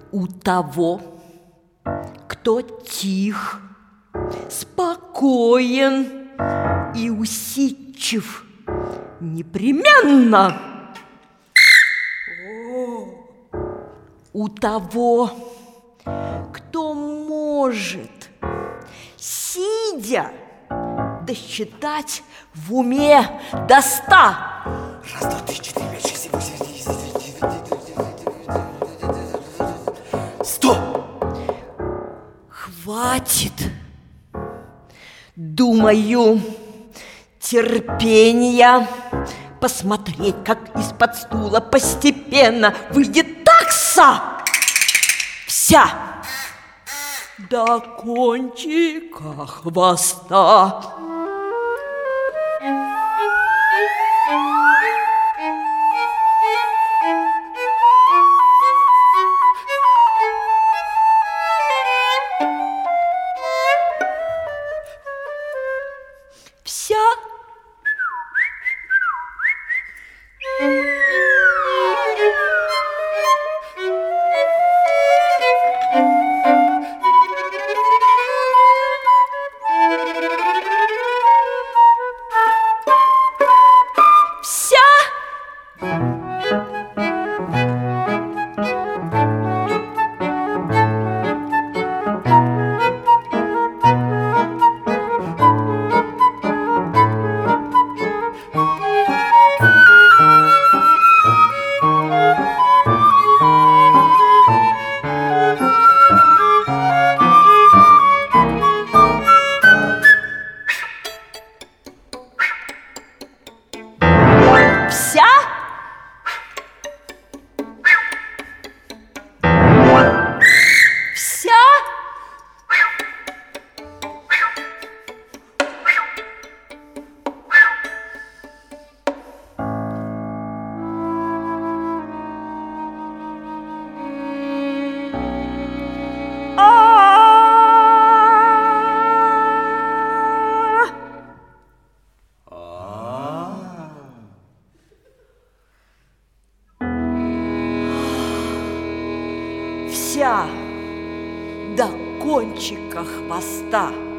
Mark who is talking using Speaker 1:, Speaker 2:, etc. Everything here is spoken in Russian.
Speaker 1: У того, кто тих, спокоен и усидчив, непременно. У того, кто может, сидя, досчитать в уме до 100.
Speaker 2: 1, 2, 3, 4, 5, 6, 7, 8, 9, 100.
Speaker 1: Хватит, думаю, терпения посмотреть, как из-под стула постепенно выйдет такса вся до кончика хвоста. Вся. Вся? Вся? Вся до кончика хвоста.